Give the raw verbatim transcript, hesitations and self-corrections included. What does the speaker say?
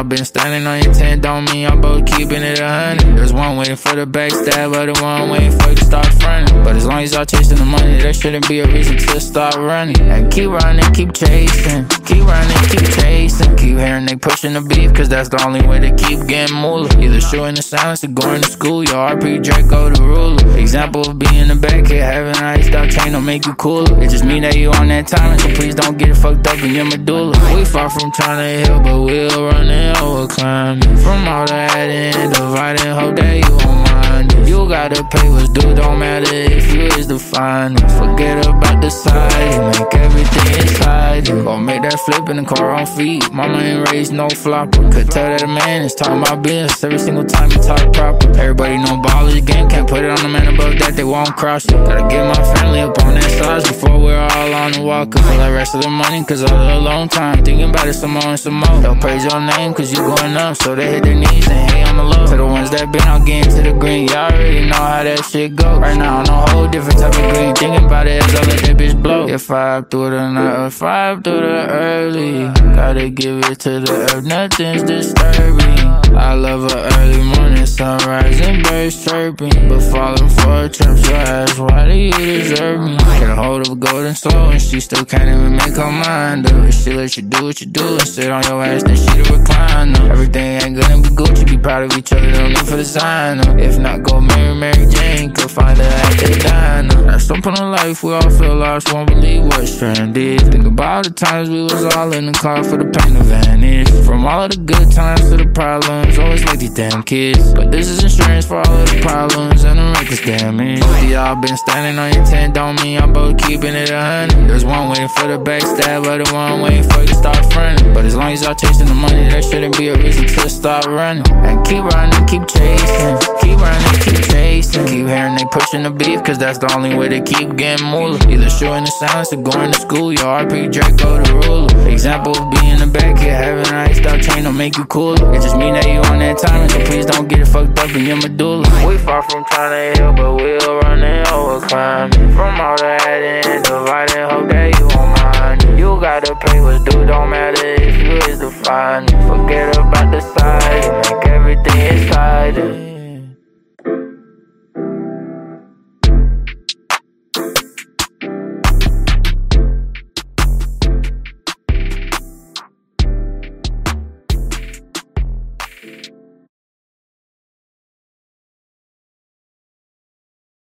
been standing on your ten, don't mean y'all both keeping it a hundred. There's one waiting for the backstab, other one waiting for you to start fronting. But as long as y'all chasing the money, there shouldn't be a reason to start running. And keep running, keep chasing, keep running, keep chasing. Keep hearing they pushing the beef, cause that's the only way to keep getting moolah. Either shooting the silence or going to school, your R P Draco the ruler. Example of being a back kid, having an iced out chain don't make you cooler. It just mean that you on that timing, so please don't get it fucked up in your medulla. We far from trying to heal, but we'll run it over climbing. From all the adding and dividing, hope that you won't mind it. You gotta pay what's due, don't matter if you is the finest. Forget about the side, make everything inside you. Gon' make that flip in the car on feet. Mama ain't raised no flopper. Could tell that a man is talking about business every single time you talk proper. Everybody know ballers game, can't put it on the man above that, they won't cross you. Gotta get my family up on that size before we're all on the walk. Cause all the rest of the money, cause all the long time thinking about it some more and some more. They'll praise your name cause you going up, so they hit their knees and hate on the low. To the ones that been out getting to the green, y'all already know how that shit go. Right now on a whole different type of green, thinking about it as I let that bitch blow. If I up through the night or five through the early, gotta give it to the earth, nothing's disturbing. I love a early morning sunrise and birds chirping, but falling for a trap, so ask why do you deserve me? Get a hold of a golden soul and she still can't even make her mind up. If she let you do what you do and sit on your ass, then she the recliner. Everything ain't gonna be Gucci, be proud of each other, don't need for designer. If not, go marry Mary Jane, go find her at the diner. At some point in life, we all feel lost, won't believe what strand is. Think about the times we was all in the car for the pain to vanish. From all of the good times to the problems, always like these damn kids. But this is insurance for all of the problems and the reckless damage. Y'all been standing on your ten, don't mean y'all both keeping it a hundred. There's one waiting for the backstab, other one waiting for you to start fronting. But as long as y'all chasing the money, there shouldn't be a reason to start running. And keep running, keep chasing, keep running, keep chasing. Keep hearing they pushing the beef, cause that's the only way to keep getting moolah. Either shooting the silence or going to school, your R P Draco the ruler. Example of being a back kid, having an iced out chain don't make you cooler. It just mean that you on that timing, so please don't get it fucked up in your medulla. We far from trying to heal, but we'll run it over climbing. From all the adding and dividing, hope that you won't mind it. You gotta pay what's due, don't matter if you is the finest. Forget about the